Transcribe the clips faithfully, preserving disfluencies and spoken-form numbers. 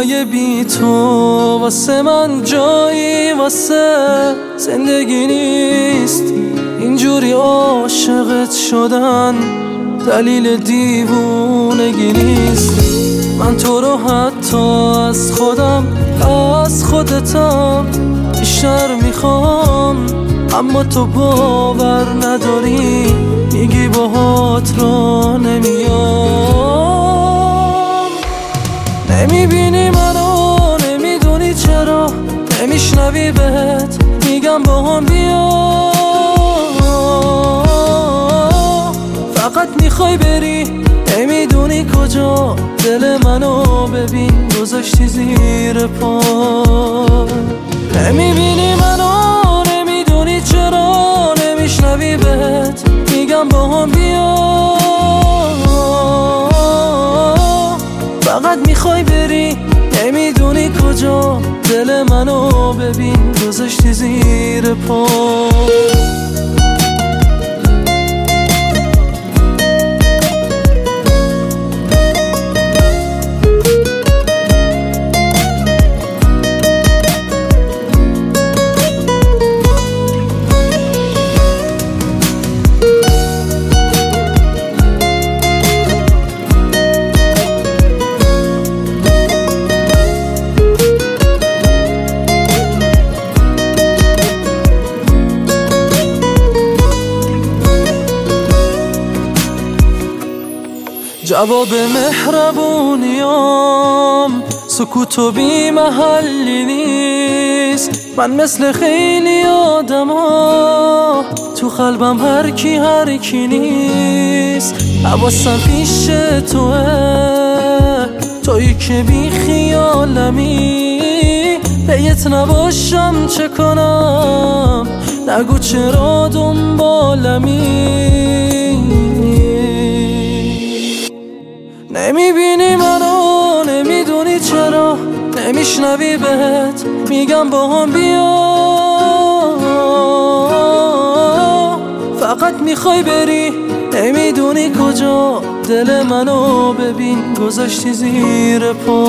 دنیای بی تو واسه من جایی واسه زندگی نیست. اینجوری عاشقت شدن دلیل دیوونگی نیست. من تو رو حتی از خودم از خودتم بیشتر میخوام، اما تو باور نداری، میگی باهات را نمیام. نمیبینی منو، نمیدونی چرا، نمیشنوی بهت میگم با هم بیا. فقط میخوای بری نمیدونی کجا، دل منو ببین گذاشتی زیر پا. نمیبینی منو، نمیدونی چرا، نمیشنوی بهت میگم با هم بیا. فقط میخوای بری نمیدونی کجا، دل منو ببین گذاشتی زیر پا. جواب مهربونیام سکوت و بی محلی نیست. من مثل خیلی آدم ها تو قلبم هر کی هر کی نیست. حواسم پیش توه، تویی که بی خیالمی. پیت نباشم چه کنم، نگو چرا دنبالمی. نمیبینی منو، نمیدونی چرا، نمیشنوی بهت میگم با هم بیا. فقط میخوای بری نمیدونی کجا، دل منو ببین گذاشتی زیر پا.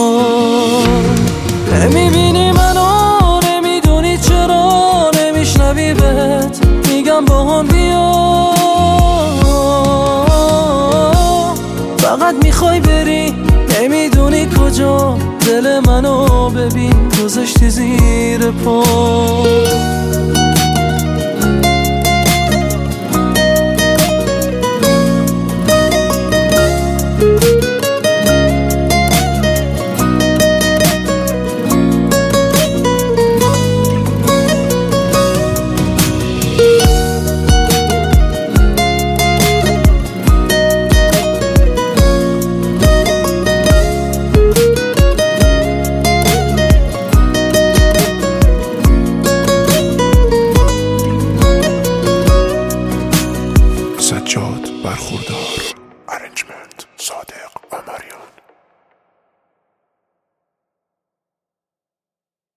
نمیبینی منو، نمیدونی چرا، نمیشنوی بهت میگم با هم بیا. فقط میخوای بری نمیدونی کجا، دل منو ببین گذاشتی زیر پا.